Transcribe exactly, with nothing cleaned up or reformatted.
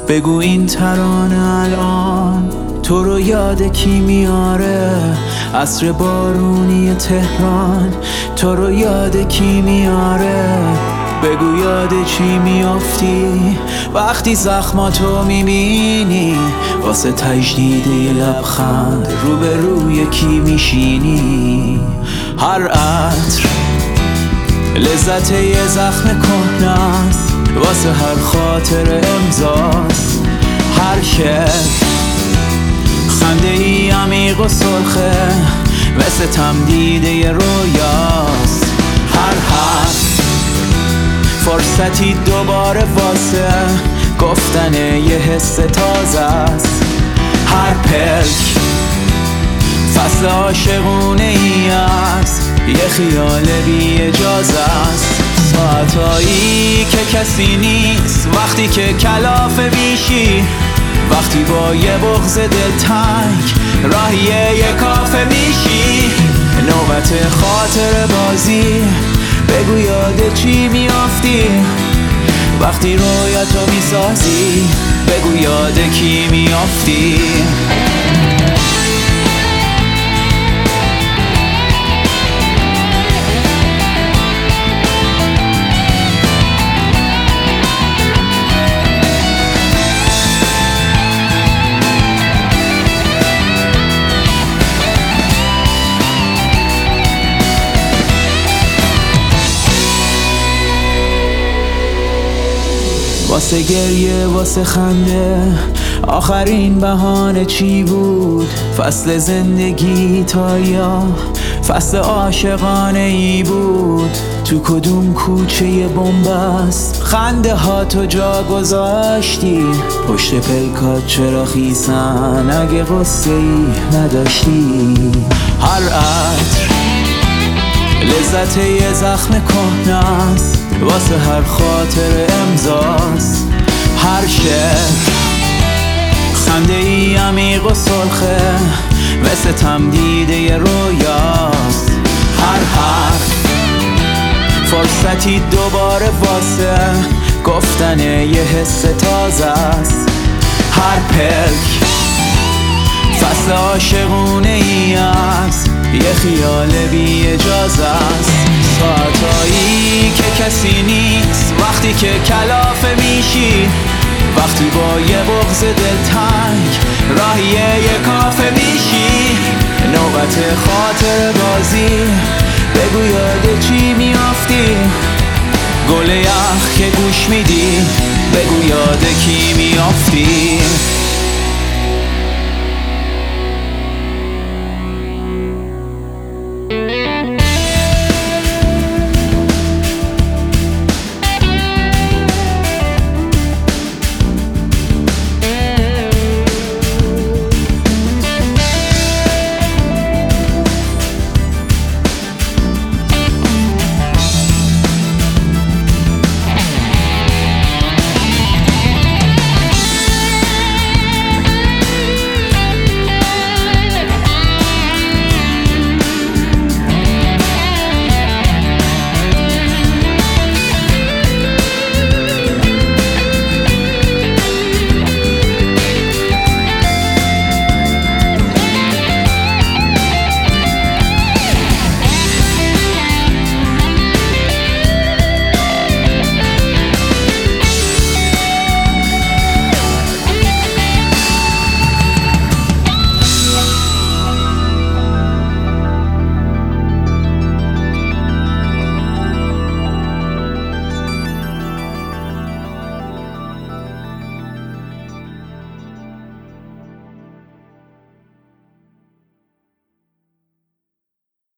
بگو این ترانه الان تو رو یاد کی میاره؟ عصر بارونی تهران تو رو یاد کی میاره؟ بگو یاد چی میافتی وقتی زخماتو میبینی؟ واسه تجدید یه لبخند رو به روی کی میشینی؟ هر عطر لذت یه زخم کهنه‌ست، واسه هر خاطر امضاست. هر شعر خنده ای عمیق و سرخه، مثل تمدید یه رویاست. هر حرف فرصتی دوباره واسه گفتن یه حس تازه است. هر پلک فصل عاشقونه ای است، یه خیال بی اجازه است. ساعتایی که کسی نیست، وقتی که کلافه میشی، وقتی با یه بغض دلتنگ راهی یه کافه میشی. نوبت خاطر بازی، بگو یاد چی میافتی وقتی رویاتو میسازی؟ بگو یاد کی میافتی؟ واسه گریه واسه خنده آخرین بهانه چی بود؟ فصل زندگی تا یا فصل عاشقانه ای بود؟ تو کدوم کوچه ی بن‌بست خنده ها تو جا گذاشتی؟ پشت پلکات چرا خیسن اگه غصه ای نداشتی؟ هر عطر لذت یه زخم کهنه‌ست، واسه هر خاطر امضاست. هر شعر خنده ای عمیق و سرخه، مثل تمدید یه رویاست. هر حرف فرصتی دوباره واسه گفتن یه حس تازه است. هر پلک فصل عاشقونه ای است، یه خیال بی اجازه است. ساعتایی که کسی نیست، وقتی که کلافه میشی، وقتی با یه بغض دلتنگ راهی یه کافه میشی. نوبت خاطر بازی، بگو یاد چی میافتی؟ گل یخ که گوش میدی، بگو یاد کی میافتی؟